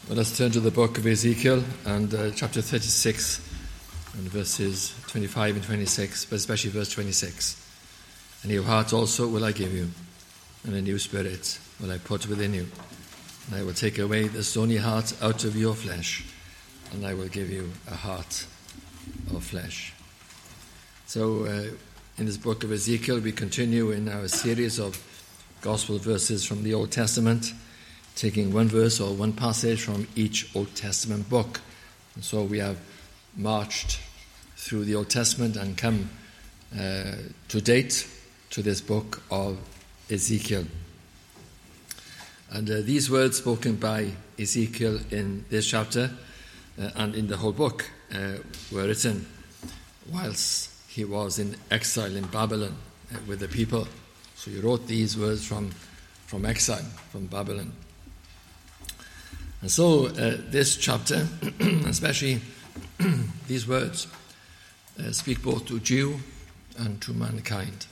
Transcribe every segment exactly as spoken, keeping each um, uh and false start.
Well, let's turn to the book of Ezekiel and uh, chapter thirty-six and verses twenty-five and twenty-six, but especially verse twenty-six. A new heart also will I give you, and a new spirit will I put within you. And I will take away the stony heart out of your flesh, and I will give you a heart of flesh. So uh, in this book of Ezekiel, we continue in our series of gospel verses from the Old Testament, taking one verse or one passage from each Old Testament book. And so we have marched through the Old Testament and come uh, to date to this book of Ezekiel. And uh, these words spoken by Ezekiel in this chapter uh, and in the whole book uh, were written whilst he was in exile in Babylon uh, with the people. So he wrote these words from, from exile, from Babylon. And so uh, this chapter, especially these words, uh, speak both to Jew and to mankind.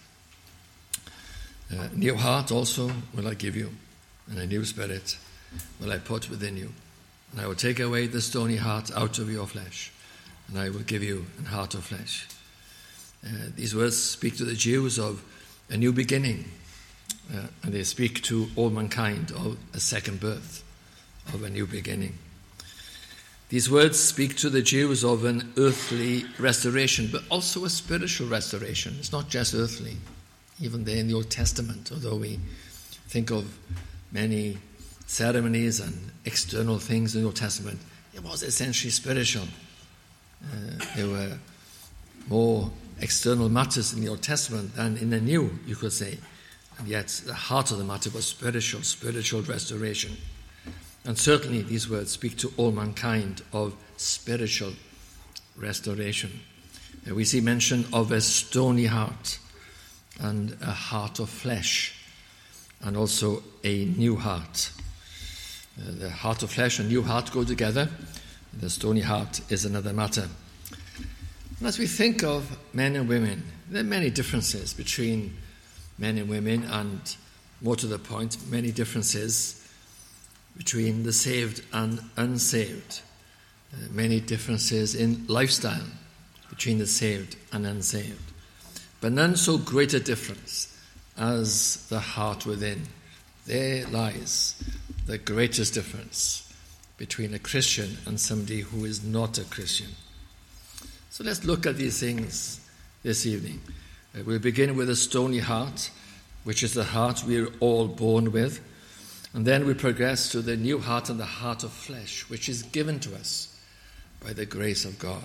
A new heart also will I give you, and a new spirit will I put within you. And I will take away the stony heart out of your flesh, and I will give you a heart of flesh. Uh, these words speak to the Jews of a new beginning, uh, and they speak to all mankind of a second birth, of a new beginning. These words speak to the Jews of an earthly restoration, but also a spiritual restoration. It's not just earthly. Even there in the Old Testament, although we think of many ceremonies and external things in the Old Testament, it was essentially spiritual. Uh, there were more external matters in the Old Testament than in the New, you could say. And yet the heart of the matter was spiritual, spiritual restoration. And certainly these words speak to all mankind of spiritual restoration. Uh, we see mention of a stony heart and a heart of flesh, and also a new heart. Uh, the heart of flesh and new heart go together. The stony heart is another matter. And as we think of men and women, there are many differences between men and women, and more to the point, many differences between the saved and unsaved. Uh, many differences in lifestyle between the saved and unsaved. But none so great a difference as the heart within. There lies the greatest difference between a Christian and somebody who is not a Christian. So let's look at these things this evening. Uh, we'll begin with a stony heart, which is the heart we're all born with. And then we progress to the new heart and the heart of flesh, which is given to us by the grace of God.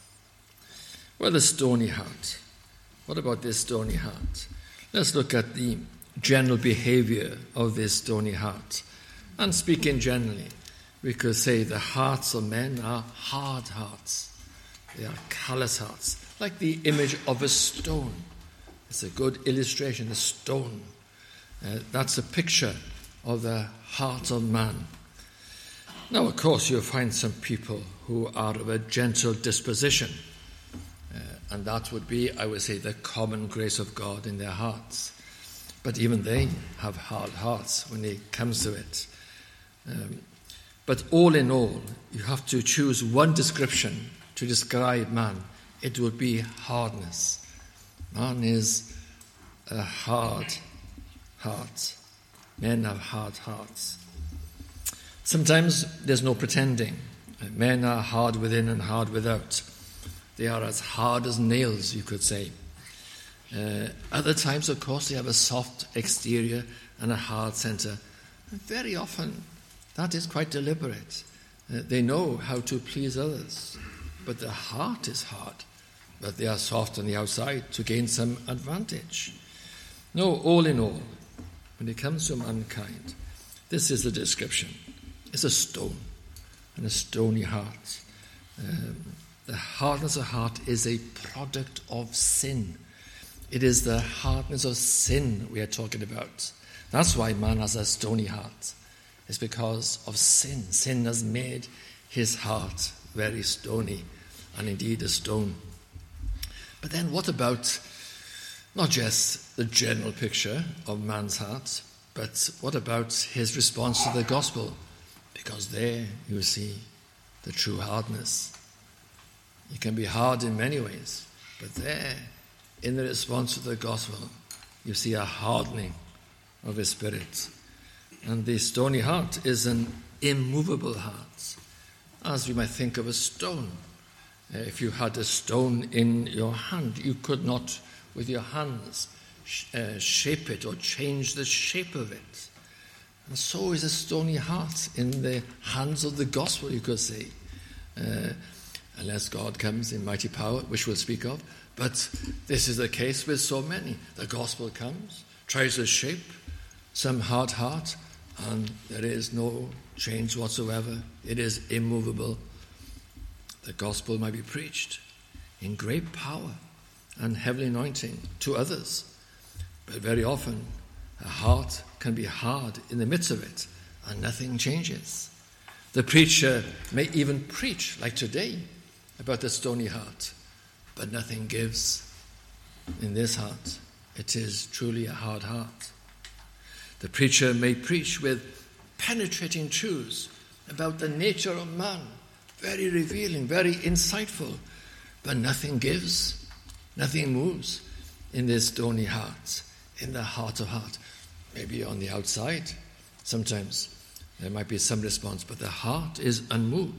Well, the stony heart. What about this stony heart? Let's look at the general behavior of this stony heart. And speaking generally, we could say the hearts of men are hard hearts. They are callous hearts, like the image of a stone. It's a good illustration, a stone. Uh, that's a picture of the heart of man. Now, of course, you'll find some people who are of a gentle disposition. Uh, and that would be, I would say, the common grace of God in their hearts. But even they have hard hearts when it comes to it. Um, but all in all, you have to choose one description to describe man. It would be hardness. Man is a hard heart. Men have hard hearts. Sometimes there's no pretending. Men are hard within and hard without. They are as hard as nails, you could say. Uh, other times, of course, they have a soft exterior and a hard centre. And very often, that is quite deliberate. Uh, they know how to please others. But the heart is hard. But they are soft on the outside to gain some advantage. No, all in all, when it comes to mankind, this is the description. It's a stone and a stony heart. Um, the hardness of heart is a product of sin. It is the hardness of sin we are talking about. That's why man has a stony heart. It's because of sin. Sin has made his heart very stony, and indeed a stone. But then what about not just the general picture of man's heart, but what about his response to the gospel Because there you see the true hardness. It can be hard in many ways, but there, in the response to the gospel, you see a hardening of his spirit. And the stony heart is an immovable heart, as we might think of a stone. Uh, if you had a stone in your hand, you could not, with your hands, sh- uh, shape it or change the shape of it. And so is a stony heart in the hands of the gospel, you could say. Uh, unless God comes in mighty power, which we'll speak of. But this is the case with so many. The gospel comes, tries to shape some hard heart, and there is no change whatsoever. It is immovable. The gospel might be preached in great power and heavenly anointing to others, but very often a heart can be hard in the midst of it, and nothing changes. The preacher may even preach, like today, about the stony heart, but nothing gives in this heart. It is truly a hard heart. The preacher may preach with penetrating truths about the nature of man, very revealing, very insightful, but nothing gives, nothing moves in this stony heart, in the heart of heart. Maybe on the outside, sometimes there might be some response, but the heart is unmoved.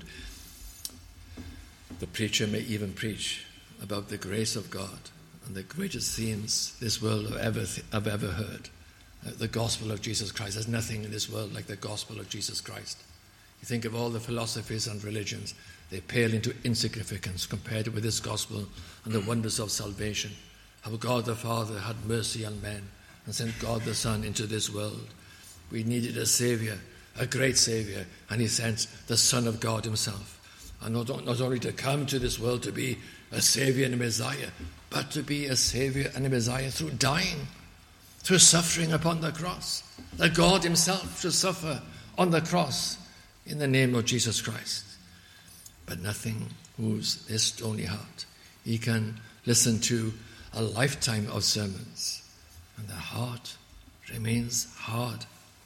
The preacher may even preach about the grace of God and the greatest themes this world have ever, have ever heard. Uh, the gospel of Jesus Christ. There's nothing in this world like the gospel of Jesus Christ. You think of all the philosophies and religions, they pale into insignificance compared with this gospel and the wonders of salvation. How God the Father had mercy on men and sent God the Son into this world. We needed a Saviour, a great Saviour, and he sent the Son of God himself. And not, not only to come to this world to be a Saviour and a Messiah, but to be a Saviour and a Messiah through dying, through suffering upon the cross. That God himself should suffer on the cross in the name of Jesus Christ. But nothing moves this stony heart. He can listen to a lifetime of sermons, and the heart remains hard.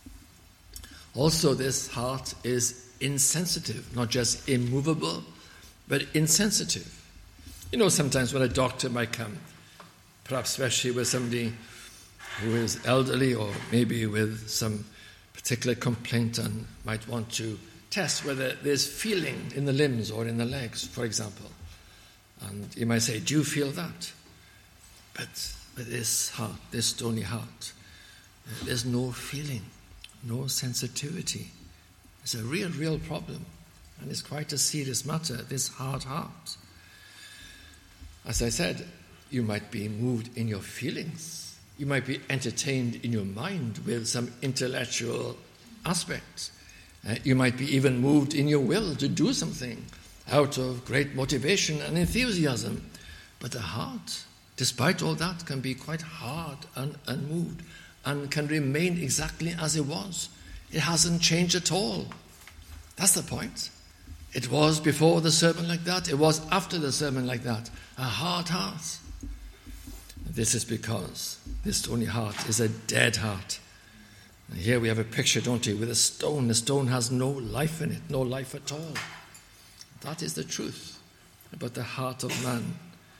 Also, this heart is insensitive, not just immovable, but insensitive. You know, sometimes when a doctor might come, perhaps especially with somebody who is elderly or maybe with some particular complaint and might want to test whether there's feeling in the limbs or in the legs, for example. And you might say, do you feel that? But with this heart, this stony heart, there's no feeling, no sensitivity. It's a real, real problem. And it's quite a serious matter, this hard heart. As I said, you might be moved in your feelings. You might be entertained in your mind with some intellectual aspects. Uh, you might be even moved in your will to do something out of great motivation and enthusiasm. But the heart, despite all that, can be quite hard and unmoved and can remain exactly as it was. It hasn't changed at all. That's the point. It was before the sermon like that. It was after the sermon like that. A hard heart. This is because this stony heart is a dead heart. And here we have a picture, don't we, with a stone. The stone has no life in it, no life at all. That is the truth about the heart of man.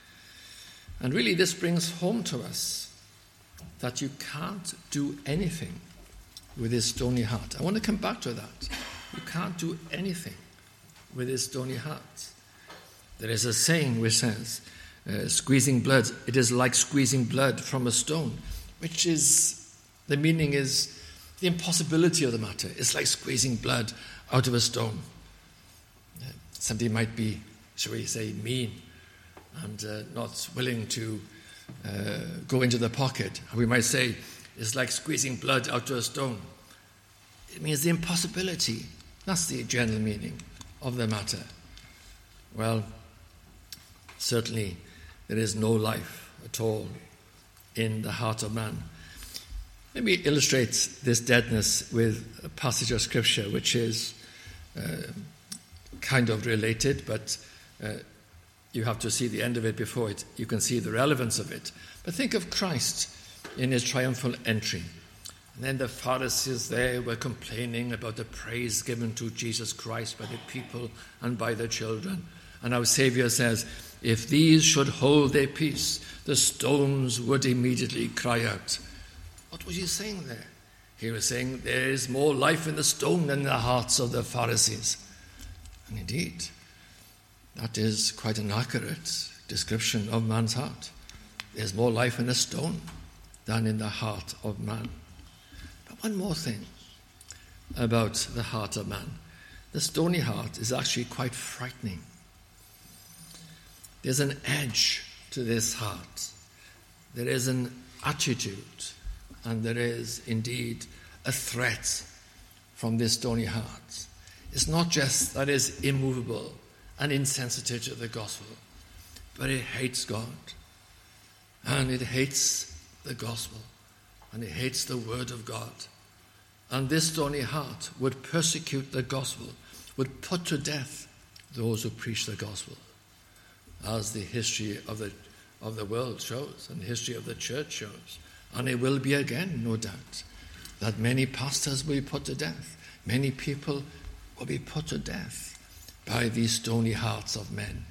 And really this brings home to us that you can't do anything with this stony heart. I want to come back to that. You can't do anything with this stony heart. There is a saying which says, uh, squeezing blood, it is like squeezing blood from a stone, which is, the meaning is the impossibility of the matter. It's like squeezing blood out of a stone. Uh, somebody might be, shall we say, mean and uh, not willing to uh, go into the pocket. And we might say, it's like squeezing blood out of a stone. It means the impossibility. That's the general meaning of the matter. Well, certainly there is no life at all in the heart of man. Let me illustrate this deadness with a passage of Scripture which is uh, kind of related, but uh, you have to see the end of it before it, you can see the relevance of it. But think of Christ in his triumphal entry. And then the Pharisees there were complaining about the praise given to Jesus Christ by the people and by the children. And our Saviour says, if these should hold their peace, the stones would immediately cry out. What was he saying there? He was saying there is more life in the stone than in the hearts of the Pharisees. And indeed, that is quite an accurate description of man's heart. There's more life in a stone than in the heart of man. But one more thing about the heart of man. The stony heart is actually quite frightening. There's an edge to this heart. There is an attitude, and there is indeed a threat from this stony heart. It's not just that it's immovable and insensitive to the gospel, but it hates God, and it hates the gospel, and it hates the word of God. And this stony heart would persecute the gospel, would put to death those who preach the gospel, as the history of the of the world shows, and the history of the church shows. And it will be again, no doubt, that many pastors will be put to death. Many people will be put to death by these stony hearts of men.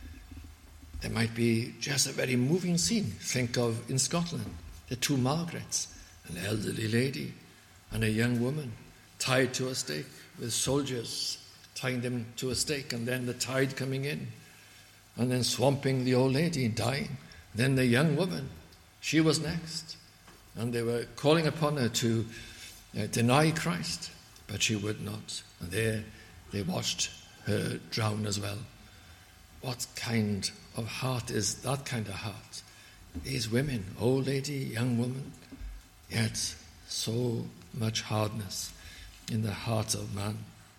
There might be just a very moving scene. Think of in Scotland, the two Margarets, an elderly lady and a young woman tied to a stake, with soldiers tying them to a stake, and then the tide coming in and then swamping the old lady, dying. Then the young woman, she was next. And they were calling upon her to uh, deny Christ, but she would not. And there they watched her drown as well. What kind of heart is that kind of heart? These women, old lady, young woman, yet so much hardness in the heart of man.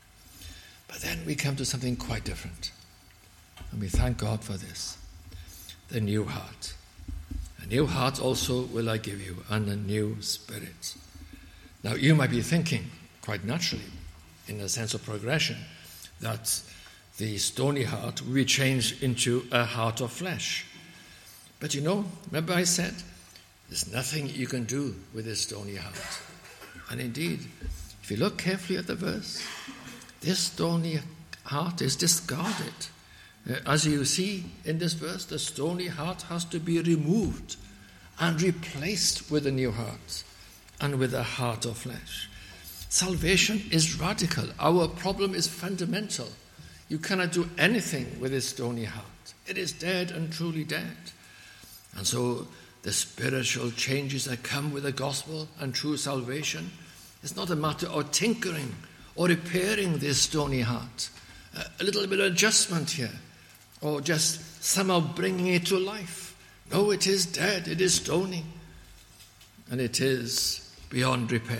But then we come to something quite different. And we thank God for this. The new heart. A new heart also will I give you, and a new spirit. Now you might be thinking, quite naturally, in a sense of progression, that the stony heart will be changed into a heart of flesh. But you know, remember I said, there's nothing you can do with this stony heart. And indeed, if you look carefully at the verse, this stony heart is discarded. Uh, as you see in this verse, the stony heart has to be removed and replaced with a new heart and with a heart of flesh. Salvation is radical. Our problem is fundamental. You cannot do anything with this stony heart. It is dead and truly dead. And so the spiritual changes that come with the gospel and true salvation, it's not a matter of tinkering or repairing this stony heart. Uh, a little bit of adjustment here, or just somehow bringing it to life. No, it is dead, it is stony, and it is beyond repair.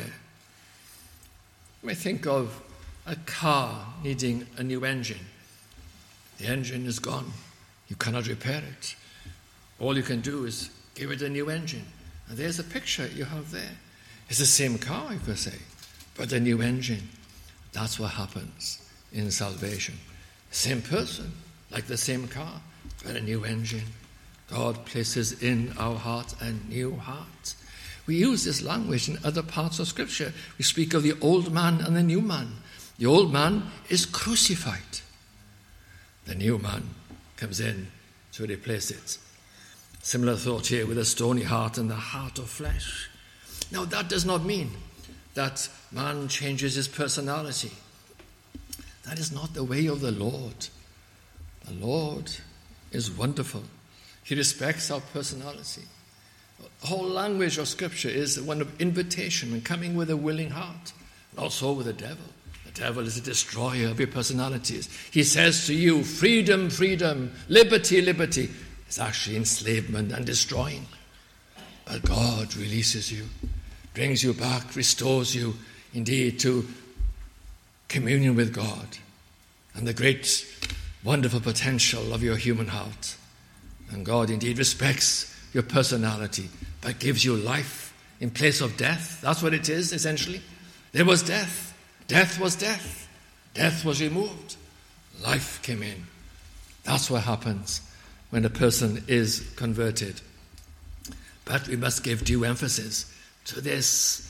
You may think of a car needing a new engine. The engine is gone. You cannot repair it. All you can do is give it a new engine. And there's a picture you have there. It's the same car, you could say, but a new engine. That's what happens in salvation. Same person, like the same car, but a new engine. God places in our heart a new heart. We use this language in other parts of Scripture. We speak of the old man and the new man. The old man is crucified. The new man comes in to replace it. Similar thought here with a stony heart and the heart of flesh. Now that does not mean that man changes his personality. That is not the way of the Lord. The Lord is wonderful. He respects our personality. The whole language of Scripture is one of invitation and coming with a willing heart. And also with the devil. The devil is a destroyer of your personalities. He says to you, freedom, freedom, liberty, liberty. It's actually enslavement and destroying. But God releases you, brings you back, restores you, indeed, to communion with God and the great, wonderful potential of your human heart. And God indeed respects your personality, but gives you life in place of death. That's what it is, essentially. There was death. Death was death. Death was removed. Life came in. That's what happens when a person is converted. But we must give due emphasis to this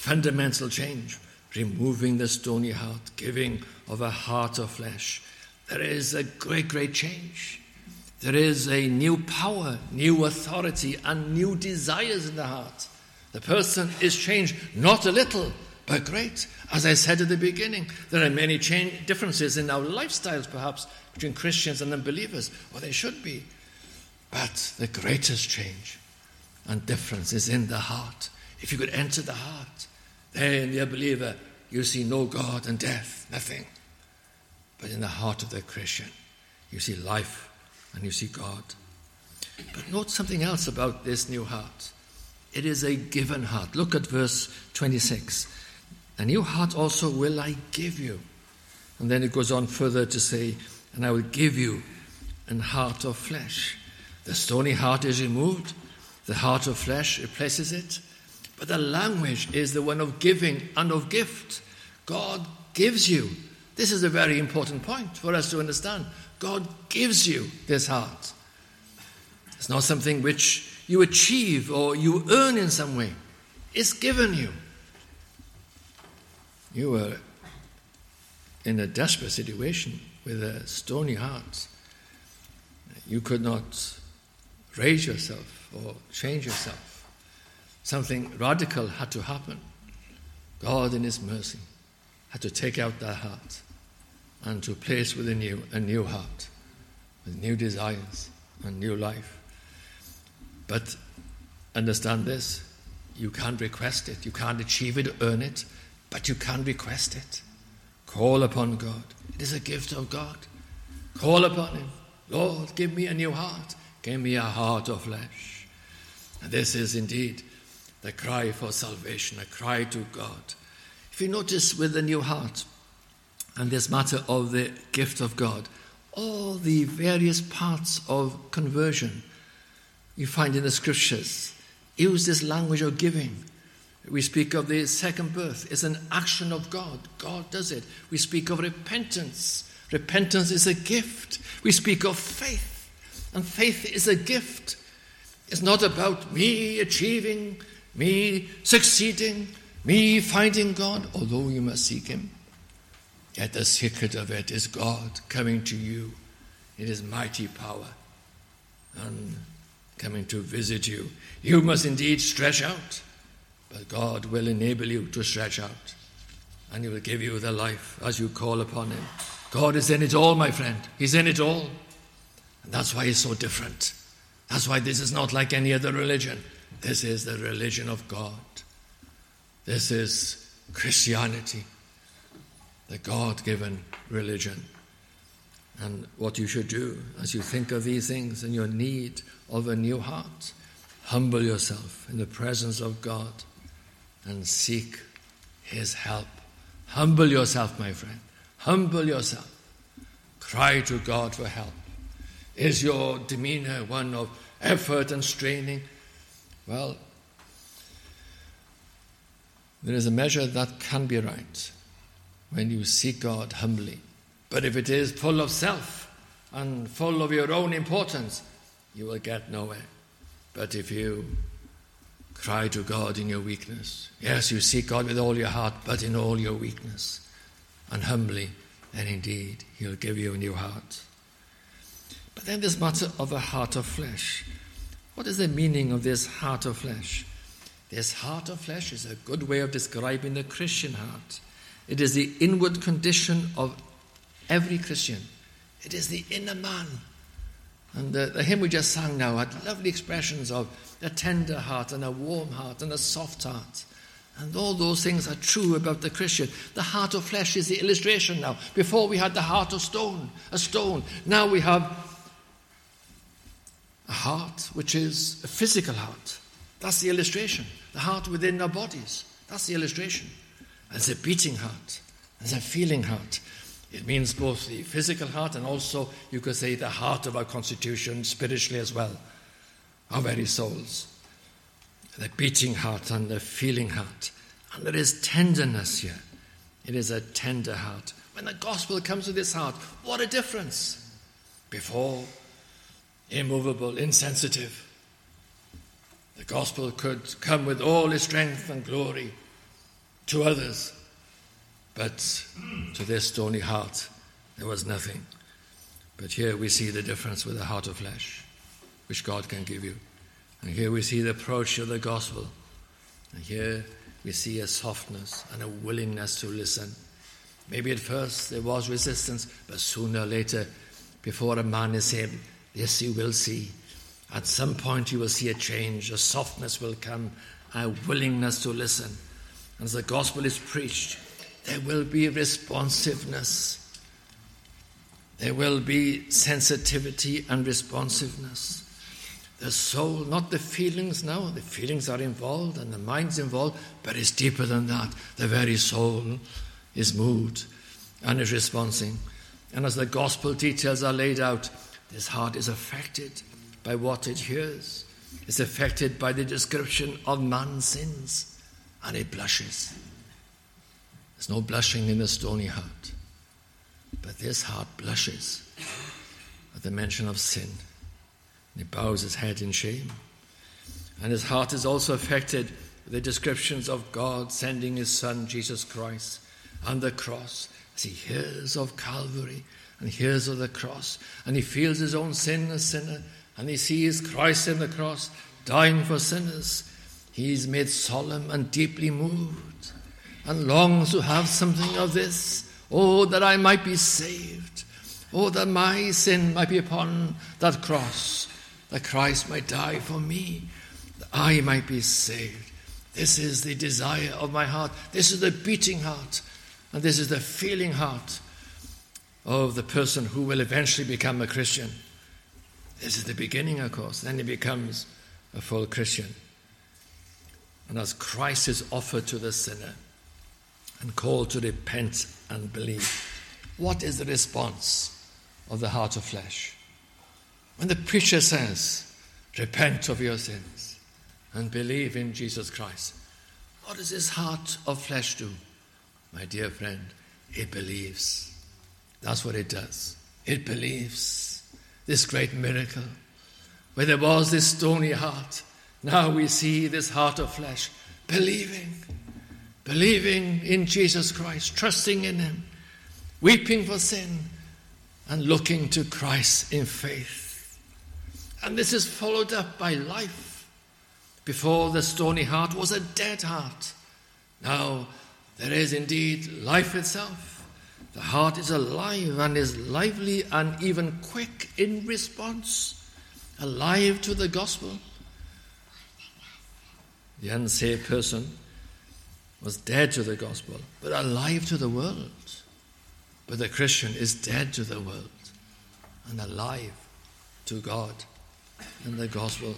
fundamental change, removing the stony heart, giving of a heart of flesh. There is a great, great change. There is a new power, new authority, and new desires in the heart. The person is changed, not a little, but great. As I said at the beginning, there are many change, differences in our lifestyles, perhaps, between Christians and unbelievers, or they should be. But the greatest change and difference is in the heart. If you could enter the heart, there in the unbeliever, you see no God and death, nothing. But in the heart of the Christian, you see life and you see God. But note something else about this new heart. It is a given heart. Look at verse twenty-six. A new heart also will I give you. And then it goes on further to say, and I will give you an heart of flesh. The stony heart is removed. The heart of flesh replaces it. But the language is the one of giving and of gift. God gives you. This is a very important point for us to understand. God gives you this heart. It's not something which you achieve or you earn in some way. It's given you. You were in a desperate situation with a stony heart. You could not raise yourself or change yourself. Something radical had to happen. God in his mercy had to take out that heart and to place within you a new heart with new desires and new life. But understand this, you can't request it, you can't achieve it, earn it, but you can request it. Call upon God. It is a gift of God. Call upon him. Lord, give me a new heart. Give me a heart of flesh. And this is indeed the cry for salvation, a cry to God. If you notice with the new heart and this matter of the gift of God, all the various parts of conversion you find in the scriptures use this language of giving. We speak of the second birth. It's an action of God. God does it. We speak of repentance. Repentance is a gift. We speak of faith. And faith is a gift. It's not about me achieving, me succeeding, me finding God, although you must seek him. Yet the secret of it is God coming to you in his mighty power and coming to visit you. You must indeed stretch out, but God will enable you to stretch out, and he will give you the life as you call upon him. God is in it all, my friend. He's in it all. And that's why he's so different. That's why this is not like any other religion. This is the religion of God. This is Christianity, the God-given religion. And what you should do as you think of these things and your need of a new heart, humble yourself in the presence of God and seek his help. Humble yourself, my friend. Humble yourself. Cry to God for help. Is your demeanor one of effort and straining? Well, there is a measure that can be right when you seek God humbly. But if it is full of self and full of your own importance, you will get nowhere. But if you cry to God in your weakness, yes, you seek God with all your heart, but in all your weakness, and humbly, then indeed he'll give you a new heart. But then this matter of a heart of flesh. What is the meaning of this heart of flesh? This heart of flesh is a good way of describing the Christian heart. It is the inward condition of every Christian. It is the inner man. And the, the hymn we just sang now had lovely expressions of a tender heart and a warm heart and a soft heart. And all those things are true about the Christian. The heart of flesh is the illustration now. Before we had the heart of stone, a stone. Now we have a heart which is a physical heart. That's the illustration. The heart within our bodies. That's the illustration. And it's a beating heart. It's a feeling heart. It means both the physical heart and also, you could say, the heart of our constitution spiritually as well. Our very souls. The beating heart and the feeling heart. And there is tenderness here. It is a tender heart. When the gospel comes to this heart, what a difference. Before, immovable, insensitive. The gospel could come with all its strength and glory. to others, but to their stony heart there was nothing. But here we see the difference with a heart of flesh, which God can give you. And here we see the approach of the gospel. And here we see a softness and a willingness to listen. Maybe at first there was resistance, but sooner or later, before a man is saved, yes, you will see. At some point you will see a change, a softness will come, a willingness to listen. And as the gospel is preached, there will be responsiveness. There will be sensitivity and responsiveness. The soul, not the feelings now. The feelings are involved and the mind's involved, but it's deeper than that. The very soul is moved and is responding. And as the gospel details are laid out, this heart is affected by what it hears. It's affected by the description of man's sins, and it blushes. There's no blushing in the stony heart, but this heart blushes at the mention of sin. He bows his head in shame. And his heart is also affected with the descriptions of God sending his Son, Jesus Christ, on the cross, as he hears of Calvary and hears of the cross, and he feels his own sin as sinner, and he sees Christ in the cross dying for sinners. He is made solemn and deeply moved and longs to have something of this. Oh, that I might be saved. Oh, that my sin might be upon that cross, that Christ might die for me, that I might be saved. This is the desire of my heart. This is the beating heart. And this is the feeling heart of the person who will eventually become a Christian. This is the beginning, of course. Then he becomes a full Christian. And as Christ is offered to the sinner and called to repent and believe, what is the response of the heart of flesh? When the preacher says, repent of your sins and believe in Jesus Christ, what does this heart of flesh do? My dear friend, it believes. That's what it does. It believes this great miracle. Where there was this stony heart, now we see this heart of flesh believing, believing in Jesus Christ, trusting in him, weeping for sin, and looking to Christ in faith. And this is followed up by life. Before, the stony heart was a dead heart. Now there is indeed life itself. The heart is alive and is lively and even quick in response, alive to the gospel. The unsaved person was dead to the gospel, but alive to the world. But the Christian is dead to the world and alive to God and the gospel.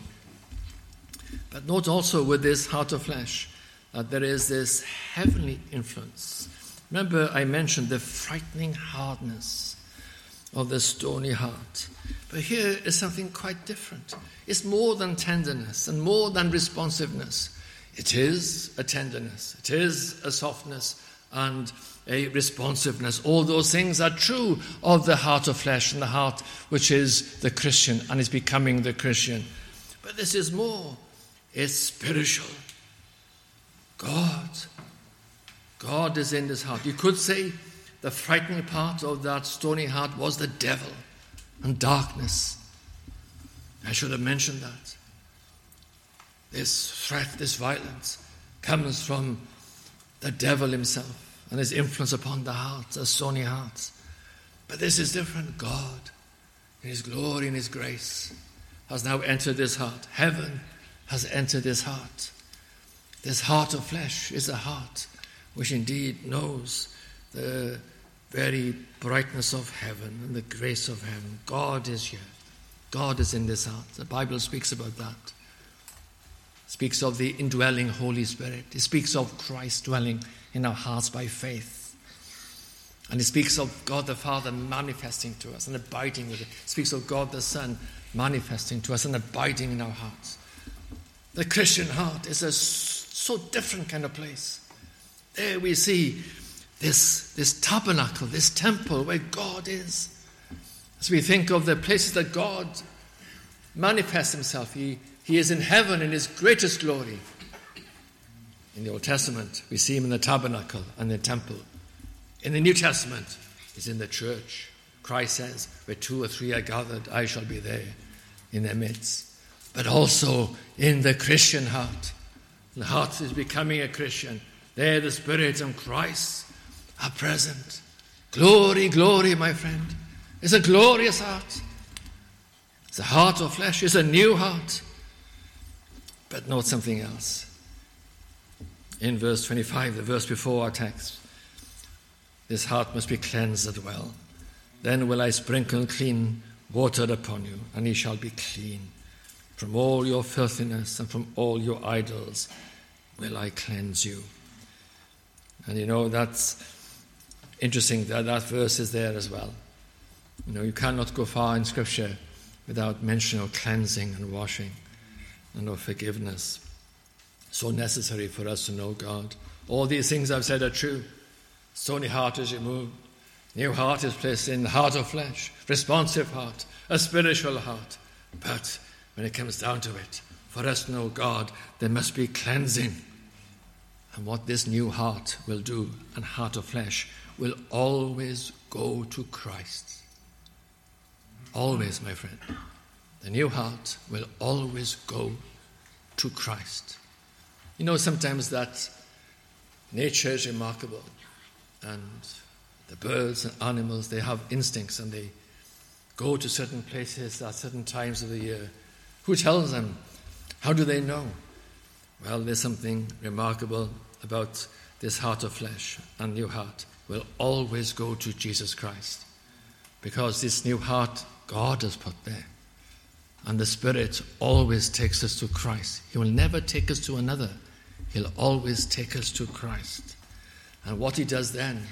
But note also with this heart of flesh that there is this heavenly influence. Remember, I mentioned the frightening hardness of the stony heart. But here is something quite different. It's more than tenderness and more than responsiveness. It is a tenderness. It is a softness and a responsiveness. All those things are true of the heart of flesh and the heart which is the Christian and is becoming the Christian. But this is more. It's spiritual. God. God is in this heart. You could say the frightening part of that stony heart was the devil and darkness. I should have mentioned that. This threat, this violence comes from the devil himself and his influence upon the heart, the stony heart. But this is different. God, in his glory and his grace, has now entered this heart. Heaven has entered this heart. This heart of flesh is a heart which indeed knows the very brightness of heaven and the grace of heaven. God is here. God is in this heart. The Bible speaks about that. It speaks of the indwelling Holy Spirit. It speaks of Christ dwelling in our hearts by faith. And it speaks of God the Father manifesting to us and abiding with it. It speaks of God the Son manifesting to us and abiding in our hearts. The Christian heart is a so different kind of place. There we see this, this tabernacle, this temple where God is. As we think of the places that God manifests himself, he, he is in heaven in his greatest glory. In the Old Testament, we see him in the tabernacle and the temple. In the New Testament, he's in the church. Christ says, where two or three are gathered, I shall be there in their midst. But also in the Christian heart. The heart is becoming a Christian. There the Spirit and Christ are present. Glory, glory, my friend. It's a glorious heart. It's a heart of flesh. It's a new heart. But note something else. In verse twenty-five, the verse before our text, this heart must be cleansed as well. Then will I sprinkle clean water upon you, and ye shall be clean. From all your filthiness and from all your idols will I cleanse you. And you know, that's interesting that that verse is there as well. You know, you cannot go far in Scripture without mention of cleansing and washing and of forgiveness. So necessary for us to know God. All these things I've said are true. Stony heart is removed. New heart is placed in the heart of flesh. Responsive heart. A spiritual heart. But when it comes down to it, for us to know God, there must be cleansing. And what this new heart will do, and heart of flesh, will always go to Christ. Always, my friend. The new heart will always go to Christ. You know, sometimes that nature is remarkable, and the birds and animals, they have instincts and they go to certain places at certain times of the year. Who tells them? How do they know? Well, there's something remarkable about this heart of flesh, and new heart will always go to Jesus Christ, because this new heart God has put there. And the Spirit always takes us to Christ. He will never take us to another. He'll always take us to Christ. And what he does then,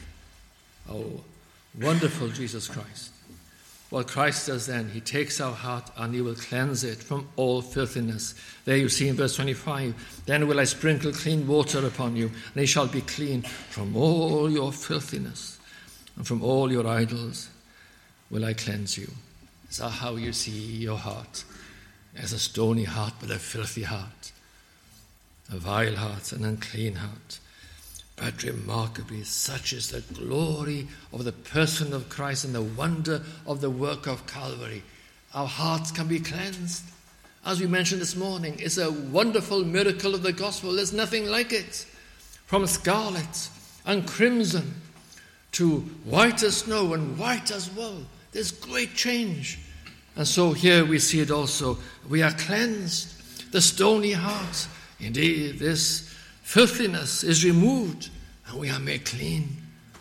oh, wonderful Jesus Christ. What Christ does then, he takes our heart and he will cleanse it from all filthiness. There you see in verse twenty-five, then will I sprinkle clean water upon you, and he shall be clean from all your filthiness, and from all your idols will I cleanse you. Is that how you see your heart? As a stony heart, but a filthy heart, a vile heart, an unclean heart. But remarkably, such is the glory of the person of Christ and the wonder of the work of Calvary. Our hearts can be cleansed. As we mentioned this morning, it's a wonderful miracle of the gospel. There's nothing like it. From scarlet and crimson to white as snow and white as wool, there's great change. And so here we see it also. We are cleansed. The stony heart, indeed, this filthiness is removed, and we are made clean,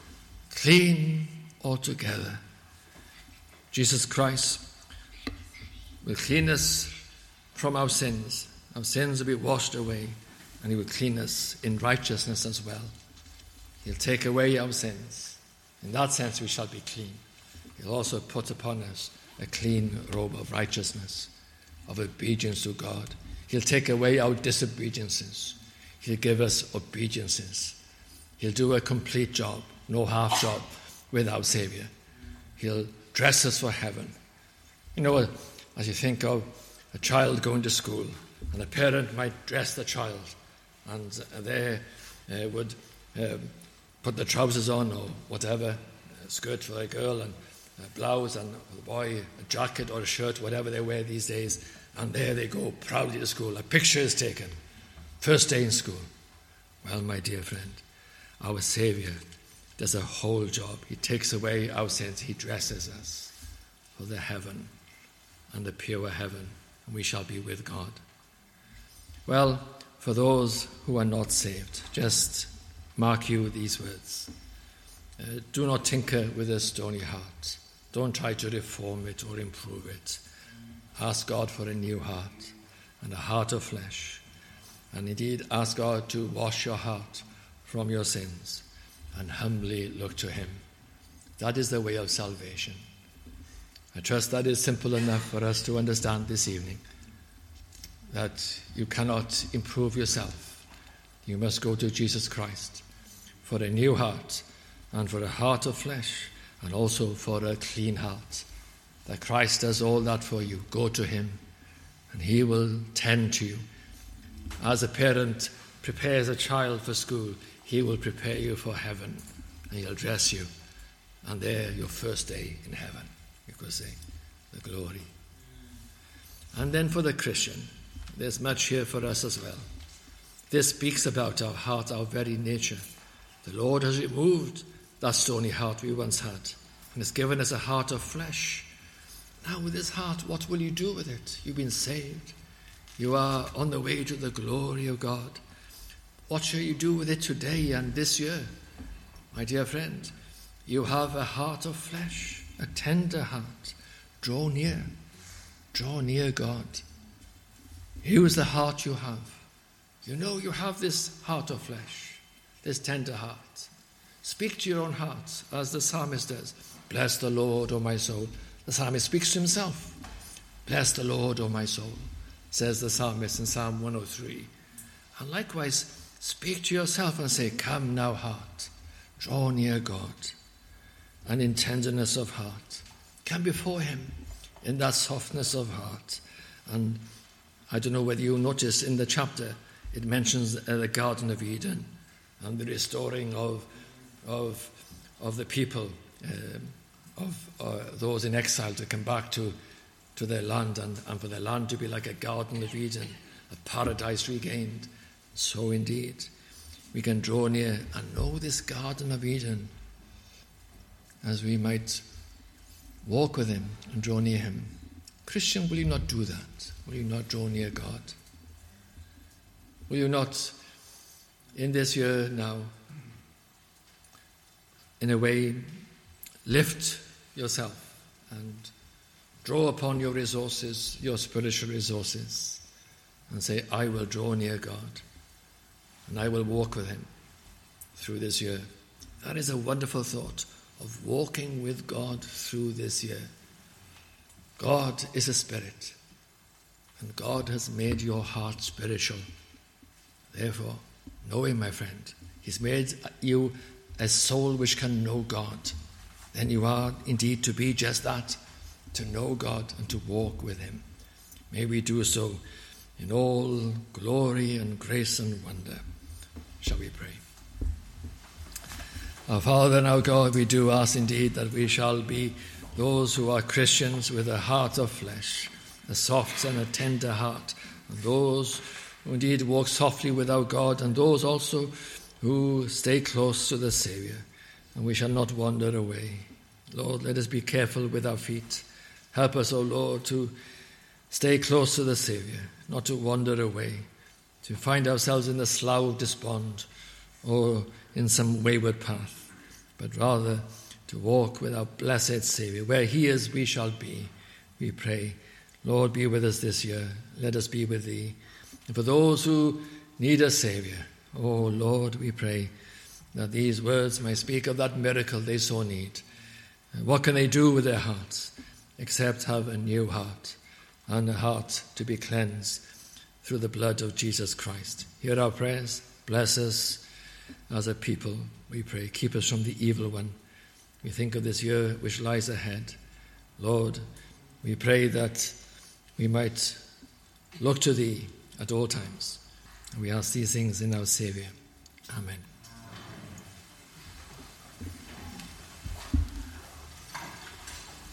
clean altogether. Jesus Christ will clean us from our sins. Our sins will be washed away, and he will clean us in righteousness as well. He'll take away our sins. In that sense, we shall be clean. He'll also put upon us a clean robe of righteousness, of obedience to God. He'll take away our disobediences. He'll give us obediences. He'll do a complete job, no half job, with our Savior. He'll dress us for heaven. You know, as you think of a child going to school, and a parent might dress the child, and they uh, would uh, put the trousers on or whatever, a skirt for a girl and a blouse, and the boy a jacket or a shirt, whatever they wear these days, and there they go proudly to school. A picture is taken. First day in school. Well, my dear friend, our Savior does a whole job. He takes away our sins. He dresses us for the heaven and the pure heaven, and we shall be with God. Well, for those who are not saved, just mark you these words. Uh, do not tinker with a stony heart. Don't try to reform it or improve it. Ask God for a new heart and a heart of flesh. And indeed, ask God to wash your heart from your sins and humbly look to him. That is the way of salvation. I trust that is simple enough for us to understand this evening, that you cannot improve yourself. You must go to Jesus Christ for a new heart and for a heart of flesh, and also for a clean heart. That Christ does all that for you. Go to him, and he will tend to you. As a parent prepares a child for school, he will prepare you for heaven, and he'll dress you. And there, your first day in heaven, you could say, the glory. And then for the Christian, there's much here for us as well. This speaks about our heart, our very nature. The Lord has removed that stony heart we once had and has given us a heart of flesh. Now with this heart, what will you do with it? You've been saved. You are on the way to the glory of God. What shall you do with it today and this year? My dear friend, you have a heart of flesh, a tender heart. Draw near. Draw near God. Use the heart you have. You know you have this heart of flesh, this tender heart. Speak to your own heart, as the psalmist does. Bless the Lord, O my soul. The psalmist speaks to himself. Bless the Lord, O my soul, says the psalmist in Psalm one oh three. And likewise, speak to yourself and say, come now, heart, draw near God. And in tenderness of heart, come before him in that softness of heart. And I don't know whether you notice in the chapter, it mentions the Garden of Eden and the restoring of of of the people, uh, of uh, those in exile to come back to, to their land, and, and for their land to be like a Garden of Eden, a paradise regained. So indeed, we can draw near and know this Garden of Eden as we might walk with him and draw near him. Christian, will you not do that? Will you not draw near God? Will you not, in this year now, in a way, lift yourself and draw upon your resources, your spiritual resources, and say, I will draw near God, and I will walk with him through this year. That is a wonderful thought, of walking with God through this year. God is a spirit, and God has made your heart spiritual. Therefore, know him, my friend. He's made you a soul which can know God. Then you are indeed to be just that, to know God and to walk with him. May we do so in all glory and grace and wonder. Shall we pray? Our Father and our God, we do ask indeed that we shall be those who are Christians with a heart of flesh, a soft and a tender heart, and those who indeed walk softly with our God, and those also who stay close to the Saviour, and we shall not wander away. Lord, let us be careful with our feet. Help us, O Lord, to stay close to the Saviour, not to wander away, to find ourselves in the slough of despond or in some wayward path, but rather to walk with our blessed Saviour. Where he is, we shall be, we pray. Lord, be with us this year. Let us be with thee. And for those who need a Saviour, oh Lord, we pray that these words may speak of that miracle they so need. And what can they do with their hearts except have a new heart, and a heart to be cleansed through the blood of Jesus Christ? Hear our prayers. Bless us as a people, we pray. Keep us from the evil one. We think of this year which lies ahead. Lord, we pray that we might look to thee at all times. And we ask these things in our Saviour. Amen.